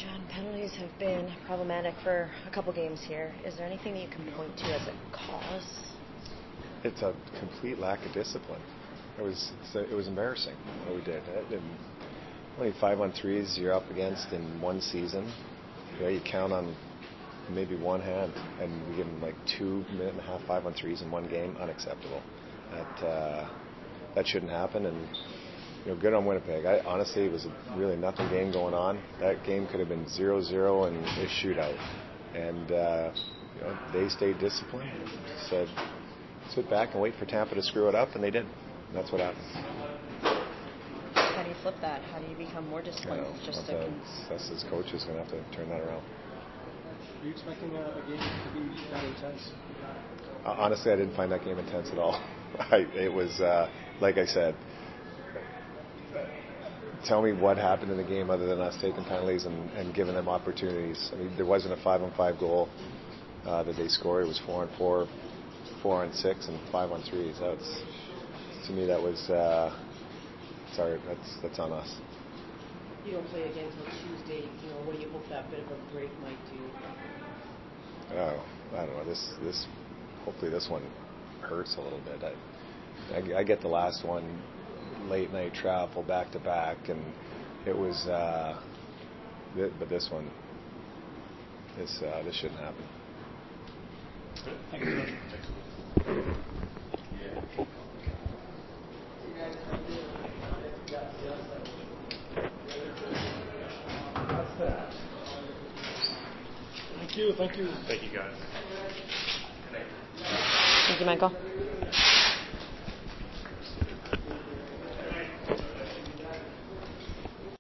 John, penalties have been problematic for a couple games here. Is there anything that you can point to as a cause? It's a complete lack of discipline. It was embarrassing what we did. Only 5-on-3s you're up against in one season. You count on maybe one hand, and we give them like 2 minute-and-a-half 5-on-3s in one game. Unacceptable. That shouldn't happen. And good on Winnipeg. Honestly, it was really nothing game going on. That game could have been 0-0 and a shootout. And they stayed disciplined. Said, sit back and wait for Tampa to screw it up, and they did. And that's what happened. How do you flip that? How do you become more disciplined? Us as coaches going to have to turn that around. Are you expecting a game to be that intense? Honestly, I didn't find that game intense at all. It was, like I said, tell me what happened in the game other than us taking penalties and giving them opportunities. I mean, there wasn't a 5-on-5 goal that they scored. It was 4-on-4, 4-on-6, and 5-on-3s. To me, that was sorry. That's on us. You don't play again until Tuesday. When you hope that bit of a break might do. Oh, I don't know. This hopefully this one hurts a little bit. I get the last one late night travel back to back, and it was. But this one, this shouldn't happen. Good. Thank you. Thank you. Thank you, guys. Thank you, Michael.